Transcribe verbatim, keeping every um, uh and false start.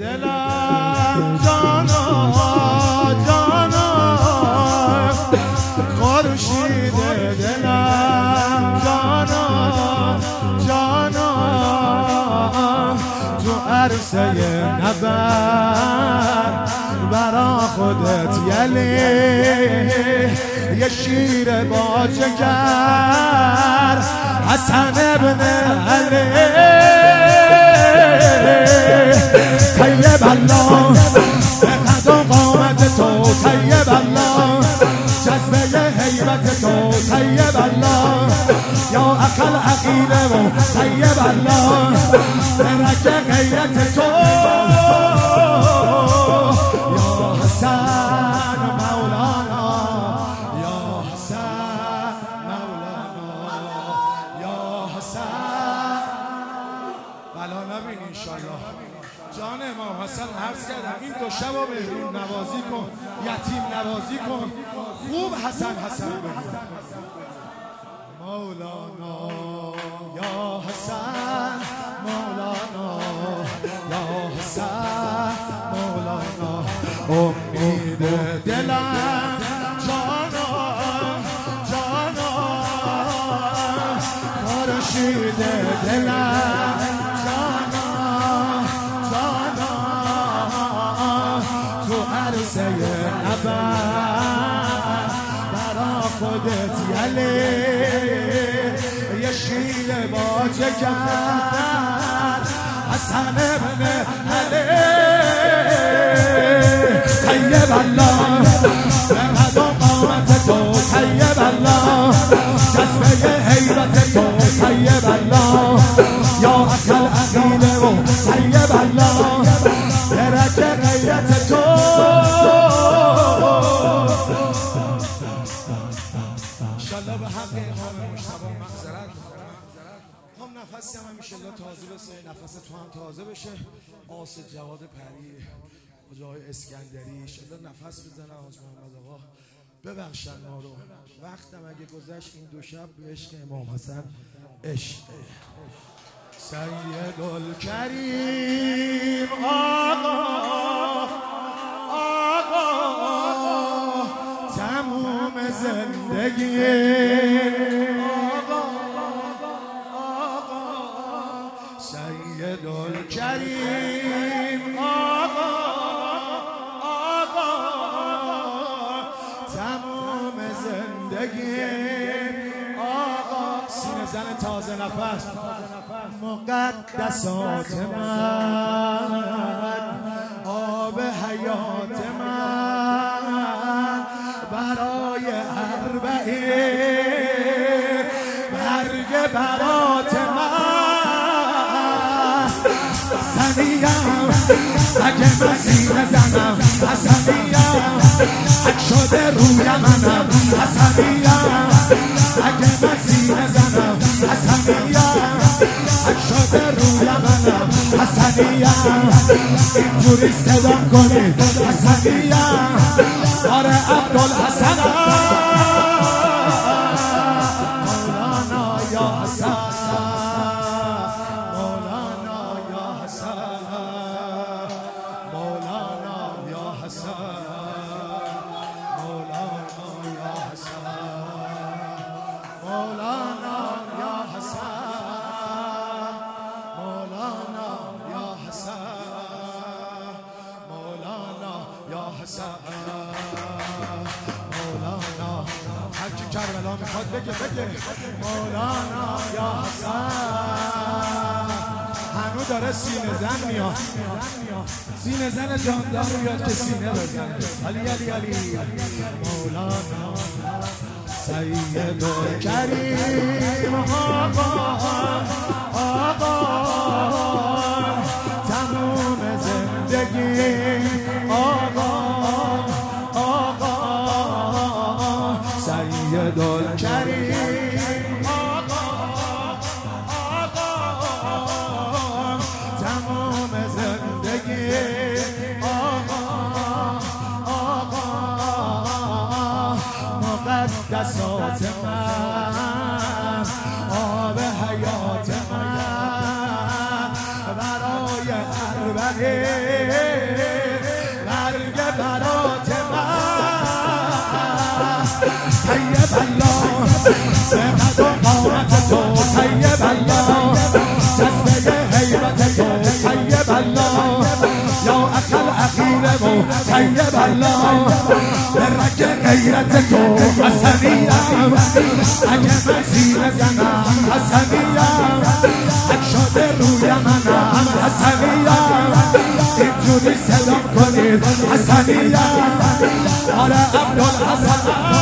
دلم جانا جانا خورشید دلم جانا جانا تو عرصه نبر برا خودت یلی یه شیر با جگر حسن ابن علی طیب الله به قد و قامت تو طیب الله جذبه حیبت تو طیب الله یا اقل عقیله و طیب الله به رگ غیرت تو یا حسن مولانا یا حسن مولانا یا حسن بلا نبین انشالله جان امام حسن حفظ کردم این دو شب و مهرون نوازی کن یتیم نوازی کن خوب حسن حسن بگو مولانا یا حسن مولانا یا حسن مولانا امید دلم جانا جانا خورشید دلم جانا جانا تو عرصه نبر برا خودت یلی یه شیر با جگر حسن ابن علی طیب الله به قد و قامت تو طیب الله جذبه حیرت تو طیب الله یا اقل عقیله و طیب الله به رگ غیرت تو انشالله به حق امام مجتبی معذرت هم نفسی هم همیشه الله تازه بسه نفس تو هم تازه بشه آسد جواد پری جای اسکندری انشالله نفس بزنه حاج محمد آقا ببخشن ما رو وقتم اگه گذشت این دو شب به عشق امام حسن عشق سید الکریم آقا آقا تموم زندگی آقا آقا سید الکریم آقا آقا تموم زندگی آقا سینه زن تازه نفس مقدسات من آب حیات من برای اربعین برگ برات من حسنیم اگه من سینه زنم حسنیم اگه شده روی منم حسنیم اگه من سینه زنم حسنیم اگه شده روی منم حسنیم اینجوری صدا کنید حسنیم آره عبدالحسنم مولانا یا حسن مولانا یا حسن مولانا یا حسن مولانا یا حسن مولانا یا حسن مولانا یا حسن مولانا یا حسن مولانا هر کی کربلا میخواد بگه بگه مولانا یا حسن هنو داره سینه زن میاد سینه زن جاندار میاد که سینه بزنه علی علی علی مولانا سید الکریم آقا آقا تموم زندگی آقا آقا سید الکریم آقا آقا تموم زندگی آقا آقا مقدسات من آب حیات من برای اربعه برگ برات من طیب الله به قد و قامت تو طیب الله جذبه حیبت تو طیب الله یا اقل عقیل مو طیب الله به رگ غیرت تو حسنیم اگه من زیر زنم حسنیم اگه شده روی منم حسنیم اینجوری صدا کنید حسنیم آره عبدالحسن